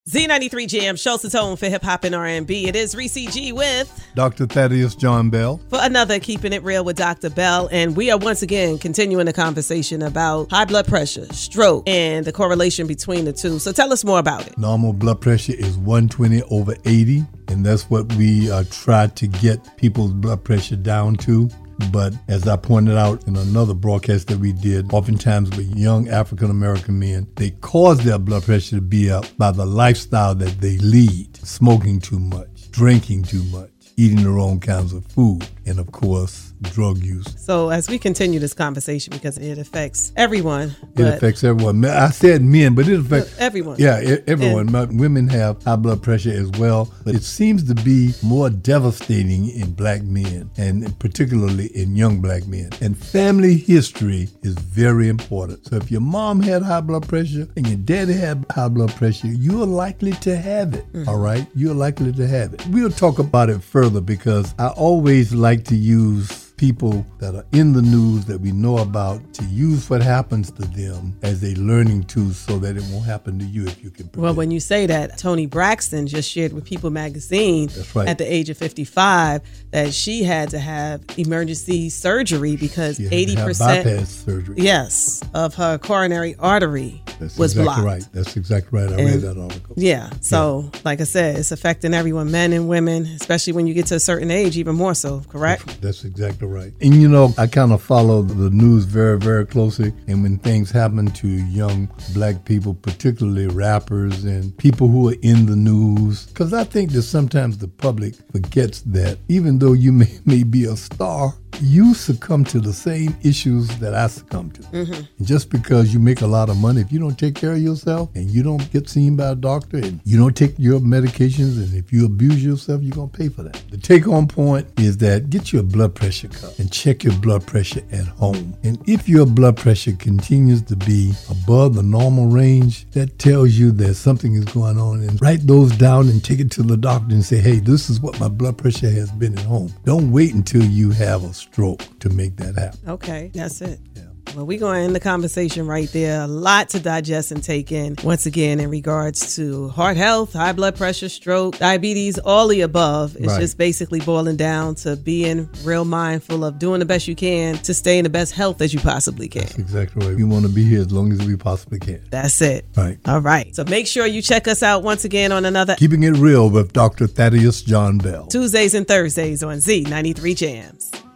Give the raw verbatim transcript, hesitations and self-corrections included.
Z ninety-three Jam, shows the tone for hip hop and R and B. It is Reese G with Doctor Thaddeus John Bell for another Keeping It Real with Doctor Bell. And we are once again continuing the conversation about high blood pressure, stroke, and the correlation between the two. So tell us more about it. Normal blood pressure is one twenty over eighty, and that's what we uh, try to get people's blood pressure down to. But as I pointed out in another broadcast that we did, oftentimes with young African-American men, they cause their blood pressure to be up by the lifestyle that they lead. Smoking too much, drinking too much, eating the wrong kinds of food, and of course, drug use. So as we continue this conversation, because it affects everyone. It affects everyone. I said men, but it affects everyone. Yeah, everyone. And women have high blood pressure as well, but it seems to be more devastating in black men, and particularly in young black men. And family history is very important. So if your mom had high blood pressure and your daddy had high blood pressure, you're likely to have it. Mm-hmm. All right? You're likely to have it. We'll talk about it further because I always like to use people that are in the news that we know about to use what happens to them as a learning tool so that it won't happen to you if you can prevent. Well, when you say that, Toni Braxton just shared with People magazine That's right. at the age of fifty-five that she had to have emergency surgery because she had eighty percent to have bypass surgery. Yes, of her coronary artery That's was exactly blocked. Right. That's exactly right. I and, read that article. Yeah. So, yeah. like I said, it's affecting everyone, men and women, especially when you get to a certain age, even more so, correct? That's, that's exactly right. And you know, I kind of follow the news very, very closely. And when things happen to young black people, particularly rappers and people who are in the news, because I think that sometimes the public forgets that even though you may, may be a star, you succumb to the same issues that I succumb to. Mm-hmm. And just because you make a lot of money, if you don't take care of yourself and you don't get seen by a doctor and you don't take your medications, and if you abuse yourself, you're going to pay for that. The take-home point is that get your blood pressure cuff and check your blood pressure at home. And if your blood pressure continues to be above the normal range, that tells you that something is going on. And write those down and take it to the doctor and say, hey, this is what my blood pressure has been at home. Don't wait until you have a stroke to make that happen. Okay, that's it. Yeah. Well, we're going to end the conversation right there. A lot to digest and take in. Once again, in regards to heart health, high blood pressure, stroke, diabetes, all the above. It's right. just basically boiling down to being real mindful of doing the best you can to stay in the best health as you possibly can. That's exactly right. We want to be here as long as we possibly can. That's it. Right. All right. So make sure you check us out once again on another Keeping It Real with Doctor Thaddeus John Bell. Tuesdays and Thursdays on Z ninety-three Jams.